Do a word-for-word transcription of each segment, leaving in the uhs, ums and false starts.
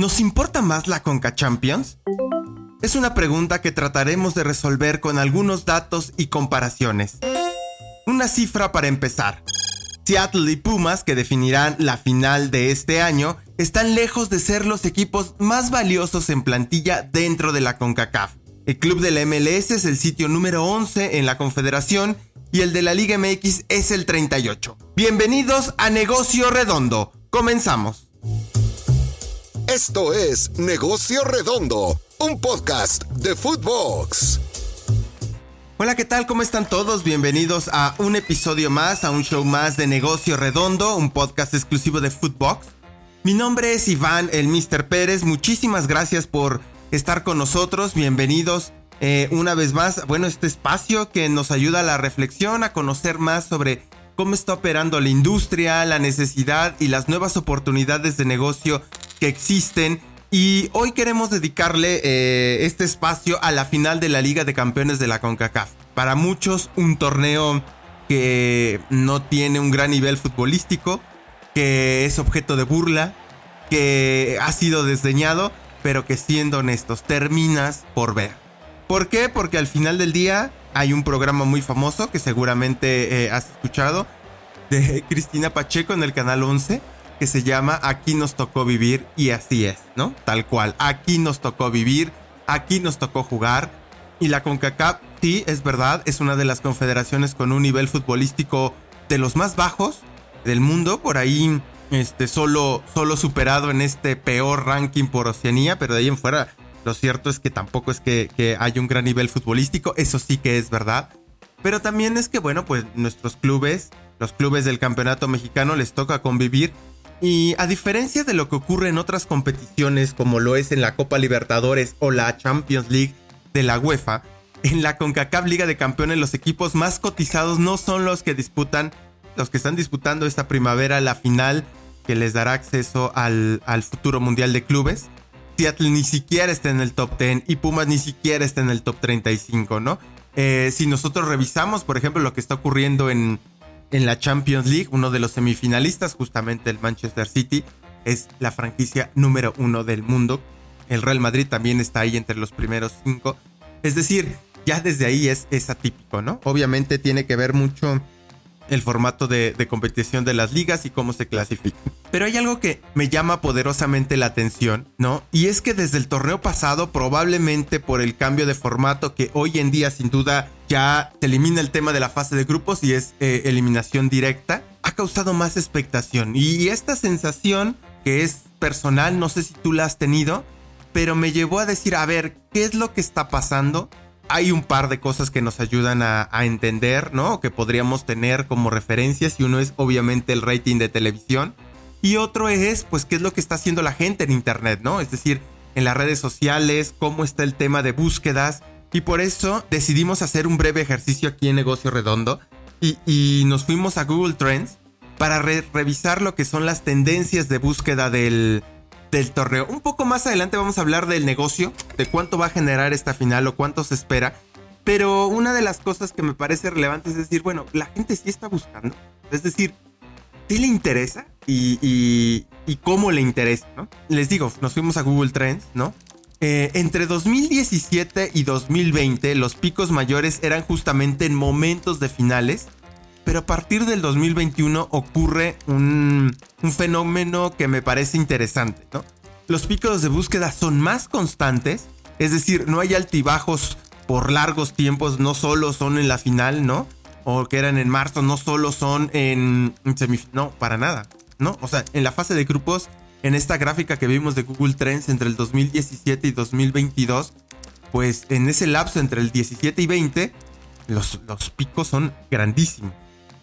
¿Nos importa más la Conca Champions? Es una pregunta que trataremos de resolver con algunos datos y comparaciones. Una cifra para empezar. Seattle y Pumas, que definirán la final de este año, están lejos de ser los equipos más valiosos en plantilla dentro de la CONCACAF. El club de la M L S es el sitio número once en la Confederación y el de la Liga M X es el treinta y ocho. Bienvenidos a Negocio Redondo. Comenzamos. Esto es Negocio Redondo, un podcast de Footbox. Hola, ¿qué tal? ¿Cómo están todos? Bienvenidos a un episodio más, a un show más de Negocio Redondo, un podcast exclusivo de Footbox. Mi nombre es Iván, el míster Pérez. Muchísimas gracias por estar con nosotros. Bienvenidos eh, una vez más. Bueno, este espacio que nos ayuda a la reflexión, a conocer más sobre cómo está operando la industria, la necesidad y las nuevas oportunidades de negocio que existen. Y hoy queremos dedicarle eh, este espacio a la final de la Liga de Campeones de la CONCACAF. Para muchos, un torneo que no tiene un gran nivel futbolístico, que es objeto de burla, que ha sido desdeñado, pero que, siendo honestos, terminas por ver. ¿Por qué? Porque al final del día hay un programa muy famoso que seguramente eh, has escuchado, de Cristina Pacheco en el Canal once, que se llama Aquí nos tocó vivir, y así es, ¿no? Tal cual, aquí nos tocó vivir, aquí nos tocó jugar. Y la CONCACAF, sí, es verdad, es una de las confederaciones con un nivel futbolístico de los más bajos del mundo, por ahí este, solo, solo superado en este peor ranking por Oceanía, pero de ahí en fuera lo cierto es que tampoco es que, que haya un gran nivel futbolístico, eso sí que es verdad. Pero también es que, bueno, pues nuestros clubes, los clubes del campeonato mexicano les toca convivir. Y a diferencia de lo que ocurre en otras competiciones, como lo es en la Copa Libertadores o la Champions League de la UEFA, en la CONCACAF Liga de Campeones los equipos más cotizados no son los que disputan, los que están disputando esta primavera la final que les dará acceso al, al futuro Mundial de Clubes. Seattle ni siquiera está en el top diez y Pumas ni siquiera está en el top treinta y cinco, ¿no? Eh, si nosotros revisamos, por ejemplo, lo que está ocurriendo en... En la Champions League, uno de los semifinalistas, justamente el Manchester City, es la franquicia número uno del mundo. El Real Madrid también está ahí entre los primeros cinco. Es decir, ya desde ahí es, es atípico, ¿no? Obviamente tiene que ver mucho el formato de, de competición de las ligas y cómo se clasifica. Pero hay algo que me llama poderosamente la atención, ¿no? Y es que desde el torneo pasado, probablemente por el cambio de formato que hoy en día sin duda ya se elimina el tema de la fase de grupos y es eh, eliminación directa, ha causado más expectación. Y esta sensación, que es personal, no sé si tú la has tenido, pero me llevó a decir, a ver, ¿qué es lo que está pasando? Hay un par de cosas que nos ayudan a, a entender, ¿no? Que podríamos tener como referencias, y uno es obviamente el rating de televisión, y otro es, pues, qué es lo que está haciendo la gente en internet, ¿no? Es decir, en las redes sociales, cómo está el tema de búsquedas. Y por eso decidimos hacer un breve ejercicio aquí en Negocio Redondo y, y nos fuimos a Google Trends para re- revisar lo que son las tendencias de búsqueda del, del torneo. Un poco más adelante vamos a hablar del negocio, de cuánto va a generar esta final o cuánto se espera. Pero una de las cosas que me parece relevante es decir, bueno, la gente sí está buscando. Es decir, ¿sí le interesa? Y, y, y cómo le interesa, ¿no? Les digo, nos fuimos a Google Trends, ¿no? Eh, entre dos mil diecisiete y dos mil veinte los picos mayores eran justamente en momentos de finales, pero a partir del dos mil veintiuno ocurre un, un fenómeno que me parece interesante, ¿no? Los picos de búsqueda son más constantes, es decir, no hay altibajos por largos tiempos, no solo son en la final, ¿no? O que eran en marzo, no solo son en, en semifinal, no, para nada, ¿no? O sea, en la fase de grupos, en esta gráfica que vimos de Google Trends entre el dos mil diecisiete y dos mil veintidós, pues en ese lapso entre el diecisiete y veinte, los, los picos son grandísimos.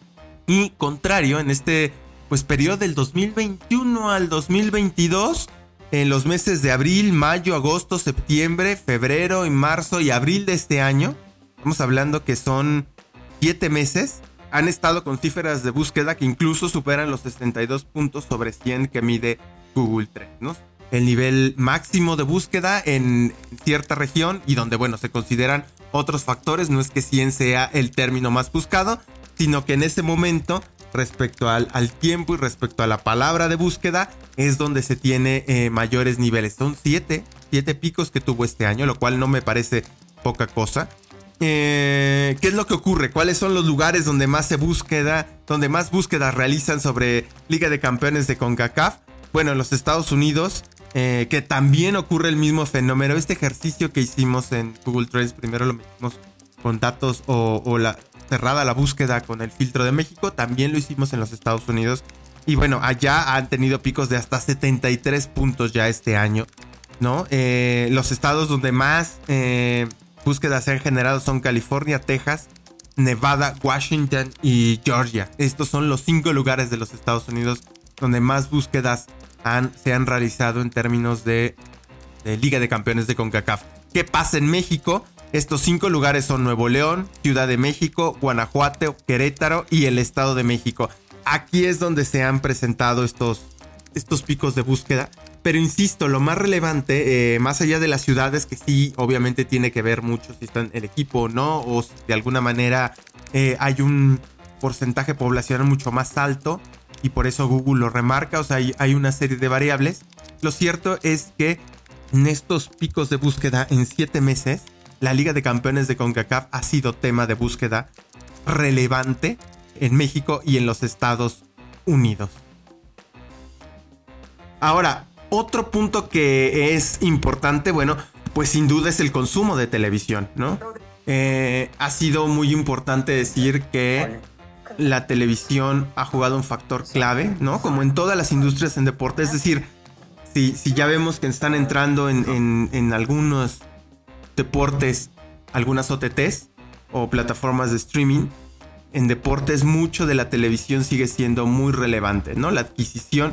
Y contrario, en este pues periodo del dos mil veintiuno al dos mil veintidós, en los meses de abril, mayo, agosto, septiembre, febrero y marzo y abril de este año, estamos hablando que son siete meses, han estado con cifras de búsqueda que incluso superan los sesenta y dos puntos sobre cien que mide Google Trends, ¿no? El nivel máximo de búsqueda en cierta región y donde, bueno, se consideran otros factores, no es que cien sea el término más buscado, sino que en ese momento respecto al, al tiempo y respecto a la palabra de búsqueda, es donde se tiene eh, mayores niveles. Son siete, siete picos que tuvo este año, lo cual no me parece poca cosa. Eh, ¿Qué es lo que ocurre? ¿Cuáles son los lugares donde más se búsqueda, donde más búsquedas realizan sobre Liga de Campeones de CONCACAF? Bueno, en los Estados Unidos, eh, que también ocurre el mismo fenómeno. Este ejercicio que hicimos en Google Trends, primero lo metimos con datos o, o la cerrada la búsqueda con el filtro de México, también lo hicimos en los Estados Unidos. Y bueno, allá han tenido picos de hasta setenta y tres puntos ya este año, ¿no? Eh, los estados donde más eh, búsquedas se han generado son California, Texas, Nevada, Washington y Georgia. Estos son los cinco lugares de los Estados Unidos donde más búsquedas han, se han realizado en términos de, de Liga de Campeones de CONCACAF. ¿Qué pasa en México? Estos cinco lugares son Nuevo León, Ciudad de México, Guanajuato, Querétaro y el Estado de México. Aquí es donde se han presentado estos, estos picos de búsqueda. Pero insisto, lo más relevante, eh, más allá de las ciudades, que sí, obviamente tiene que ver mucho si están el equipo o no, o si de alguna manera eh, hay un porcentaje poblacional mucho más alto y por eso Google lo remarca, o sea, hay, hay una serie de variables. Lo cierto es que en estos picos de búsqueda en siete meses, la Liga de Campeones de CONCACAF ha sido tema de búsqueda relevante en México y en los Estados Unidos. Ahora, otro punto que es importante, bueno, pues sin duda es el consumo de televisión, ¿no? Eh, ha sido muy importante decir que la televisión ha jugado un factor clave, ¿no? Como en todas las industrias en deporte, es decir, si, si ya vemos que están entrando en, en, en algunos deportes, algunas O T Ts o plataformas de streaming, en deportes mucho de la televisión sigue siendo muy relevante, ¿no? La adquisición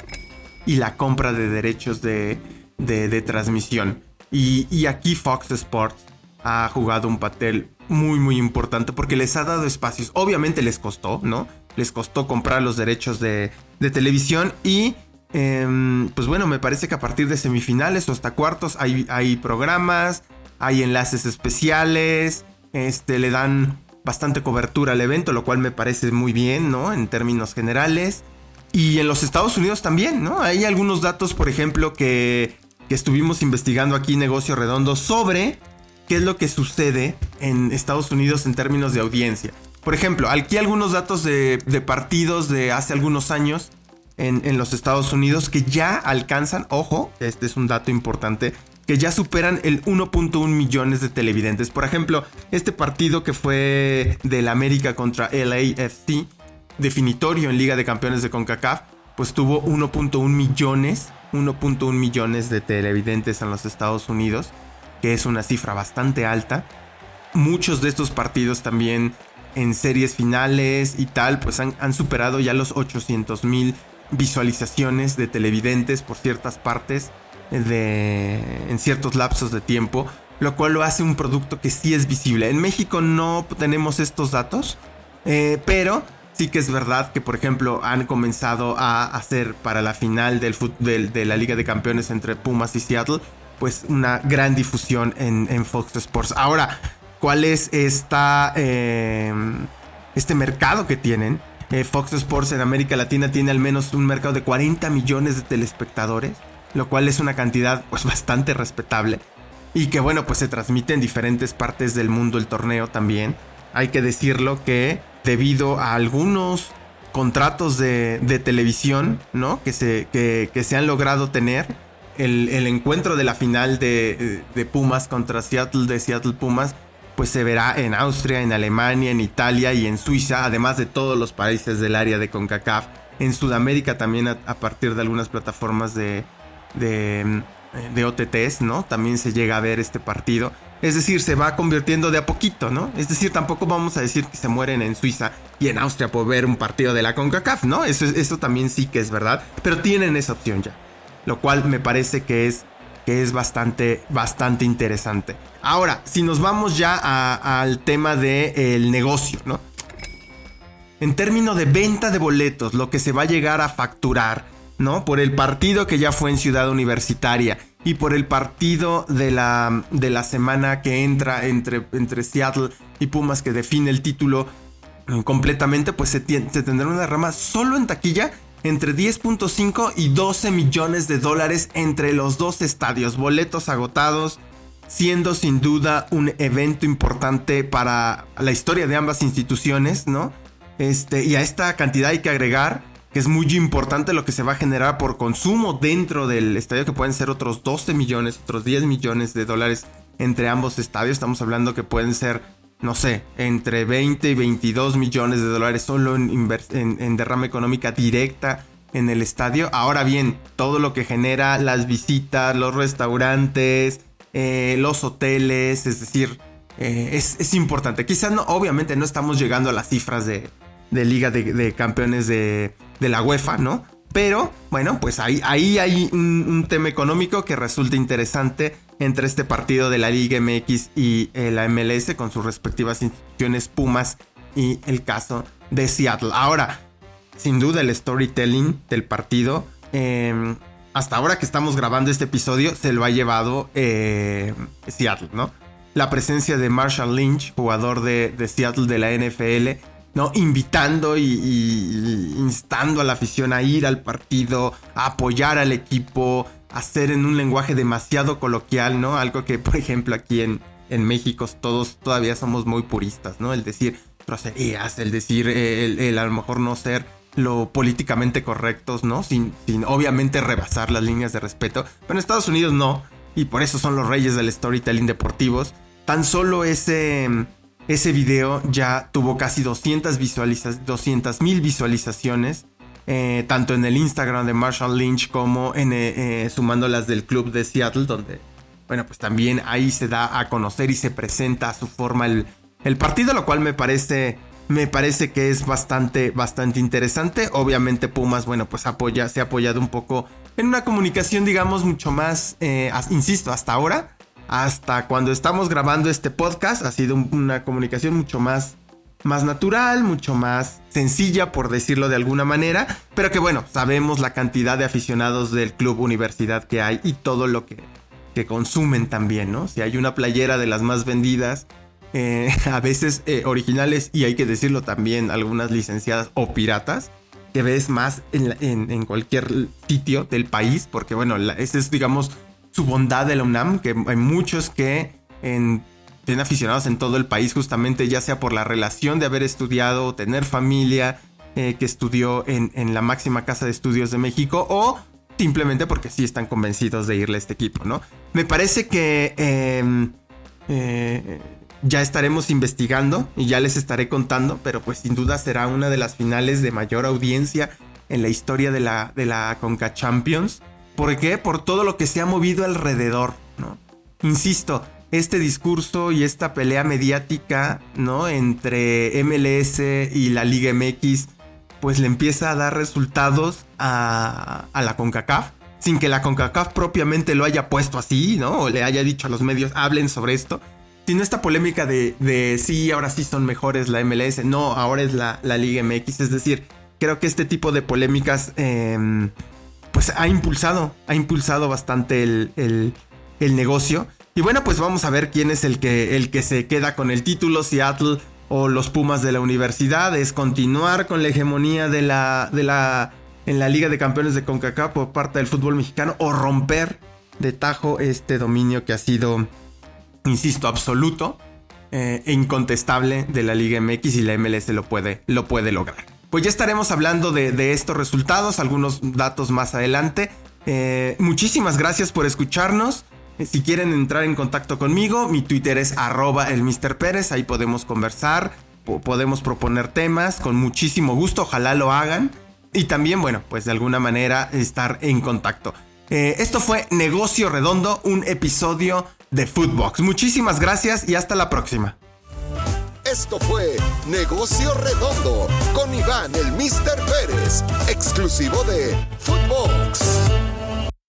y la compra de derechos de, de, de transmisión. Y, y aquí Fox Sports ha jugado un papel muy muy importante porque les ha dado espacios. Obviamente les costó, ¿no? Les costó comprar los derechos de, de televisión y eh, pues bueno, me parece que a partir de semifinales o hasta cuartos hay, hay programas, hay enlaces especiales, este, le dan bastante cobertura al evento, lo cual me parece muy bien, ¿no? En términos generales. Y en los Estados Unidos también, ¿no? Hay algunos datos, por ejemplo, que, que estuvimos investigando aquí en Negocio Redondo sobre qué es lo que sucede en Estados Unidos en términos de audiencia. Por ejemplo, aquí algunos datos de, de partidos de hace algunos años en, en los Estados Unidos que ya alcanzan, ojo, este es un dato importante, que ya superan el uno punto uno millones de televidentes. Por ejemplo, este partido que fue del América contra L A F C, definitorio en Liga de Campeones de CONCACAF, pues tuvo uno punto uno millones, uno punto uno millones de televidentes en los Estados Unidos, que es una cifra bastante alta. Muchos de estos partidos también en series finales y tal, pues han, han superado ya los ochocientos mil visualizaciones de televidentes por ciertas partes de, en ciertos lapsos de tiempo, lo cual lo hace un producto que sí es visible. En México no tenemos estos datos, eh, pero sí que es verdad que, por ejemplo, han comenzado a hacer para la final del, del, de la Liga de Campeones entre Pumas y Seattle, pues una gran difusión en, en Fox Sports. Ahora, ¿cuál es esta, eh, este mercado que tienen? Eh, Fox Sports en América Latina tiene al menos un mercado de cuarenta millones de telespectadores, lo cual es una cantidad pues bastante respetable. Y que bueno, pues se transmite en diferentes partes del mundo el torneo también. Hay que decirlo que debido a algunos contratos de, de televisión, ¿no? Que se, que, que se han logrado tener, el, el encuentro de la final de, de Pumas contra Seattle, de Seattle Pumas, pues se verá en Austria, en Alemania, en Italia y en Suiza, además de todos los países del área de CONCACAF. En Sudamérica también a, a partir de algunas plataformas de, de, de O T Ts, ¿no? También se llega a ver este partido. Es decir, se va convirtiendo de a poquito, ¿no? Es decir, tampoco vamos a decir que se mueren en Suiza y en Austria por ver un partido de la CONCACAF, ¿no? Eso, eso también sí que es verdad, pero tienen esa opción ya, lo cual me parece que es, que es bastante, bastante interesante. Ahora, si nos vamos ya a, al tema del negocio, ¿no? En términos de venta de boletos, lo que se va a llegar a facturar, ¿no? Por el partido que ya fue en Ciudad Universitaria y por el partido de la, de la semana que entra entre, entre Seattle y Pumas, que define el título, completamente, pues se, t- se tendrá una derrama solo en taquilla entre diez punto cinco y doce millones de dólares entre los dos estadios. Boletos agotados, siendo sin duda un evento importante para la historia de ambas instituciones, ¿no? Este, y a esta cantidad hay que agregar que es muy importante lo que se va a generar por consumo dentro del estadio, que pueden ser otros doce millones, otros diez millones de dólares entre ambos estadios. Estamos hablando que pueden ser, no sé, entre veinte y veintidós millones de dólares solo en, invers- en, en derrama económica directa en el estadio. Ahora bien, todo lo que genera las visitas, los restaurantes, eh, los hoteles, es decir, eh, es, es importante. Quizás no, obviamente no estamos llegando a las cifras de, de Liga de, de Campeones de, de la UEFA, ¿no? Pero, bueno, pues ahí, ahí hay un, un tema económico que resulta interesante entre este partido de la Liga M X y eh, la M L S con sus respectivas instituciones Pumas y el caso de Seattle. Ahora, sin duda el storytelling del partido, eh, hasta ahora que estamos grabando este episodio, se lo ha llevado eh, Seattle, ¿no? La presencia de Marshall Lynch, jugador de, de Seattle de la N F L, ¿no? Invitando y, y, y instando a la afición a ir al partido, a apoyar al equipo, a hacer en un lenguaje demasiado coloquial, ¿no? Algo que, por ejemplo, aquí en, en México todos todavía somos muy puristas, ¿no? El decir groserías, el decir, el, el a lo mejor no ser lo políticamente correctos, ¿no? Sin, sin obviamente rebasar las líneas de respeto. Pero en Estados Unidos no, y por eso son los reyes del storytelling deportivos. Tan solo ese... Ese video ya tuvo casi doscientas mil visualizaciones, eh, tanto en el Instagram de Marshall Lynch como en, eh, eh, sumando las del club de Seattle, donde, bueno, pues también ahí se da a conocer y se presenta a su forma el, el partido, lo cual me parece, me parece que es bastante, bastante interesante. Obviamente Pumas, bueno, pues apoya, se ha apoyado un poco en una comunicación, digamos, mucho más, eh, insisto, hasta ahora. Hasta cuando estamos grabando este podcast ha sido una comunicación mucho más, más natural, mucho más sencilla, por decirlo de alguna manera. Pero que bueno, sabemos la cantidad de aficionados del club universidad que hay y todo lo que, que consumen también, ¿no? Si hay una playera de las más vendidas, eh, a veces eh, originales y hay que decirlo también, algunas licenciadas o piratas, que ves más en, en, en cualquier sitio del país, porque bueno, la, ese es, digamos, su bondad de la UNAM, que hay muchos que en, tienen aficionados en todo el país, justamente ya sea por la relación de haber estudiado, tener familia eh, que estudió en, en la máxima casa de estudios de México, o simplemente porque sí están convencidos de irle a este equipo, ¿no? Me parece que eh, eh, ya estaremos investigando y ya les estaré contando, pero pues sin duda será una de las finales de mayor audiencia en la historia de la, de la Conca Champions. ¿Por qué? Por todo lo que se ha movido alrededor, ¿no? Insisto, este discurso y esta pelea mediática, ¿no? Entre M L S y la Liga M X, pues le empieza a dar resultados a, a la CONCACAF, sin que la CONCACAF propiamente lo haya puesto así, ¿no? O le haya dicho a los medios, hablen sobre esto. Sino esta polémica de, de sí, ahora sí son mejores la M L S, no, ahora es la, la Liga M X. Es decir, creo que este tipo de polémicas... Eh, pues ha impulsado, ha impulsado bastante el, el, el negocio. Y bueno, pues vamos a ver quién es el que, el que se queda con el título, Seattle o los Pumas de la universidad. Es continuar con la hegemonía de la, de la, en la Liga de Campeones de CONCACAF por parte del fútbol mexicano, o romper de tajo este dominio que ha sido, insisto, absoluto eh, e incontestable de la Liga M X, y la M L S lo puede, lo puede lograr. Pues ya estaremos hablando de, de estos resultados, algunos datos más adelante. Eh, muchísimas gracias por escucharnos. Eh, si quieren entrar en contacto conmigo, mi Twitter es arroba el mister Pérez. Ahí podemos conversar, po- podemos proponer temas con muchísimo gusto. Ojalá lo hagan. Y también, bueno, pues de alguna manera estar en contacto. Eh, esto fue Negocio Redondo, un episodio de Footbox. Muchísimas gracias y hasta la próxima. Esto fue Negocio Redondo con Iván el mister Pérez, exclusivo de Footbox.